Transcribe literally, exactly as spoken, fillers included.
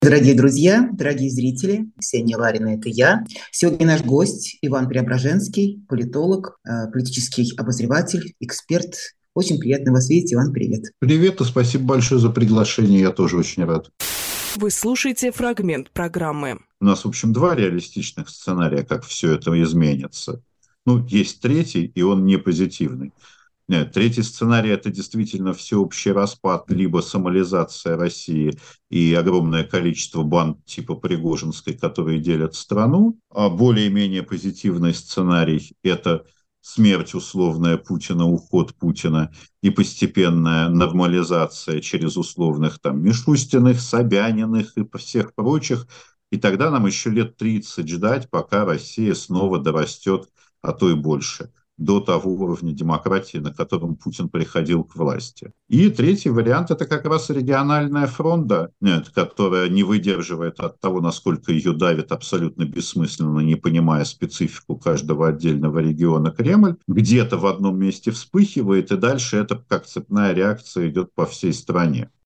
Дорогие друзья, дорогие зрители, Ксения Ларина– это я. Сегодня наш гость Иван Преображенский, политолог, э, политический обозреватель, эксперт. Очень приятно вас видеть. Иван, привет. Привет и спасибо большое за приглашение, я тоже очень рад. Вы слушаете фрагмент программы. У нас, в общем, два реалистичных сценария, как все это изменится. Ну, есть третий, и он не позитивный. Нет, третий сценарий – это действительно всеобщий распад, либо сомализация России и огромное количество банд типа Пригожинской, которые делят страну. А более-менее позитивный сценарий – это смерть условная Путина, уход Путина и постепенная нормализация через условных там Мишустиных, Собяниных и всех прочих. И тогда нам еще лет тридцать ждать, пока Россия снова дорастет, а то и больше, до того уровня демократии, на котором Путин приходил к власти. И третий вариант – это как раз региональная фронта, нет, которая не выдерживает от того, насколько ее давит абсолютно бессмысленно, не понимая специфику каждого отдельного региона Кремль, где-то в одном месте вспыхивает, и дальше это как цепная реакция идет по всей стране.